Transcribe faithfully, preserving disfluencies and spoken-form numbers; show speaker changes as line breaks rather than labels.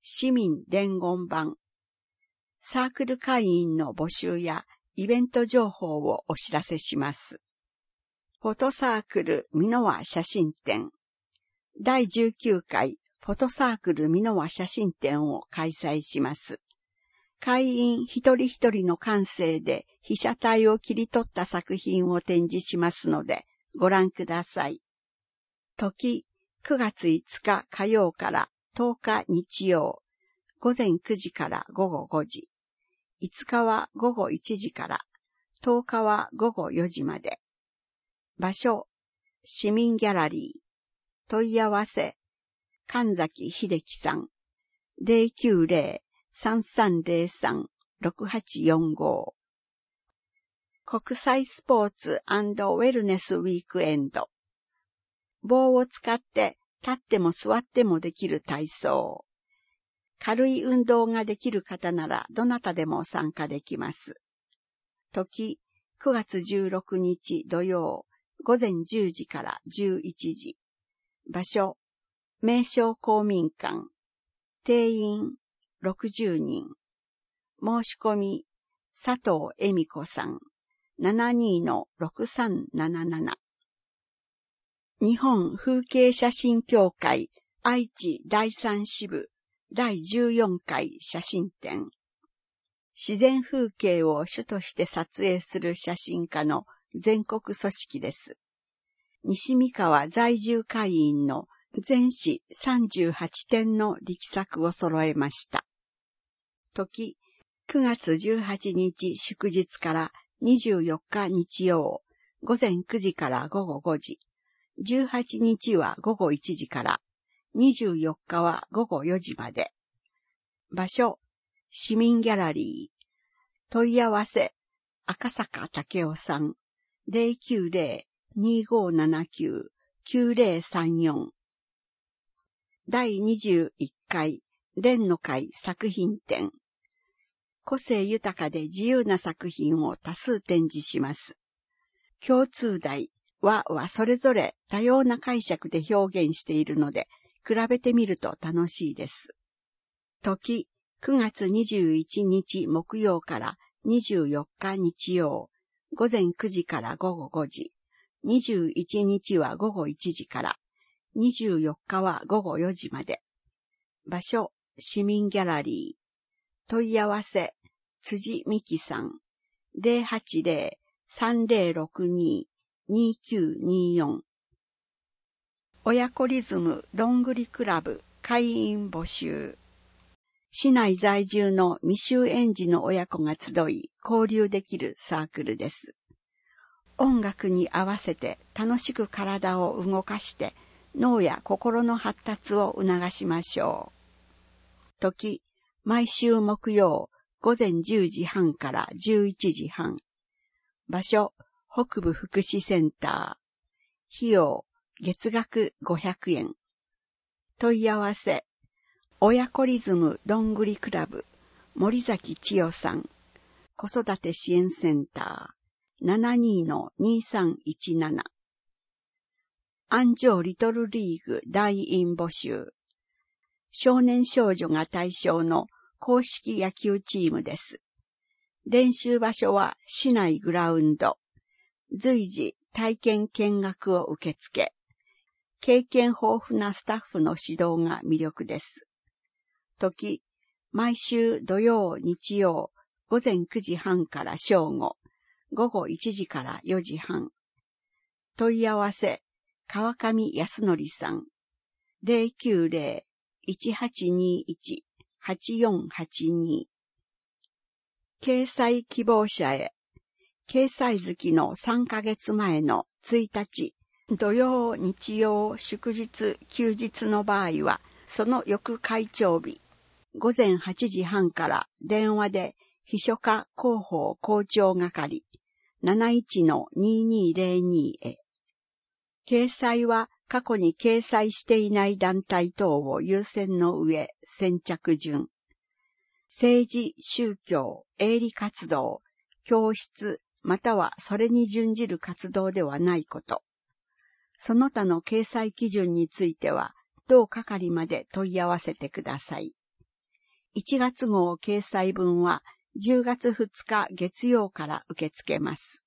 市民伝言板、サークル会員の募集やイベント情報をお知らせします。フォトサークル美濃輪写真展、だいじゅうきゅうかいフォトサークル美濃輪写真展を開催します。会員一人一人の感性で被写体を切り取った作品を展示しますのでご覧ください。時、くがついつか火曜からとおか日曜、ごぜんくじからごごごじ、いつかはごごいちじから、とおかはごごよじまで。場所、市民ギャラリー。問い合わせ、神崎秀樹さん、ゼロきゅうゼロ さんさんゼロさん ろくはちよんご。国際スポーツ&ウェルネスウィークエンド。棒を使って立っても座ってもできる体操。軽い運動ができる方ならどなたでも参加できます。時、くがつじゅうろくにち土曜、ごぜんじゅうじからじゅういちじ。場所、名称公民館。定員ろくじゅうにん。申し込み、佐藤恵美子さん。ななにのろくさんなななな。日本風景写真協会愛知だいさん支部だいじゅうよんかい写真展。自然風景を主として撮影する写真家の全国組織です。西三河在住会員の全市さんじゅうはちてんの力作を揃えました。時、くがつじゅうはちにち祝日からにじゅうよっか日曜、ごぜんくじからごごごじ、じゅうはちにちはごごいちじから、にじゅうよっかはごごよじまで。場所、市民ギャラリー。問い合わせ、赤坂武夫さん、ゼロきゅうゼロ にごななきゅう きゅうゼロさんよん。だいにじゅういっかい連の会作品展。個性豊かで自由な作品を多数展示します。共通題、和はそれぞれ多様な解釈で表現しているので、比べてみると楽しいです。時、くがつにじゅういちにち木曜からにじゅうよっか日曜、ごぜんくじからごごごじ、にじゅういちにちはごごいちじから、にじゅうよっかはごごよじまで。場所、市民ギャラリー。問い合わせ、辻美希さん、ゼロはちゼロ さんゼロろくに にきゅうによん。親子リズムどんぐりクラブ会員募集。市内在住の未就園児の親子が集い交流できるサークルです。音楽に合わせて楽しく体を動かして脳や心の発達を促しましょう。時、毎週木曜ごぜんじゅうじはんからじゅういちじはん。場所、北部福祉センター。費用、月額ごひゃくえん。問い合わせ、親子リズムどんぐりクラブ、森崎千代さん。子育て支援センター。ななにのにさんいちなな。安城リトルリーグ団員募集。少年少女が対象の公式野球チームです。練習場所は市内グラウンド。随時体験見学を受け付け、経験豊富なスタッフの指導が魅力です。時、毎週土曜、日曜、ごぜんくじはんから正午、ごごいちじからよじはん。問い合わせ、川上康則さん、ゼロきゅうゼロ いちはちにいち はちよんはちに。掲載希望者へ、掲載月のさんかげつまえのいちにち、土曜、日曜、祝日、休日の場合は、その翌開帳日、ごぜんはちじはんから電話で秘書課広報校長係 なないちのににゼロに へ。掲載は過去に掲載していない団体等を優先の上、先着順。政治、宗教、営利活動、教室、またはそれに準じる活動ではないこと。その他の掲載基準については、同係まで問い合わせてください。 いちがつ号掲載分はじゅうがつふつか月曜から受け付けます。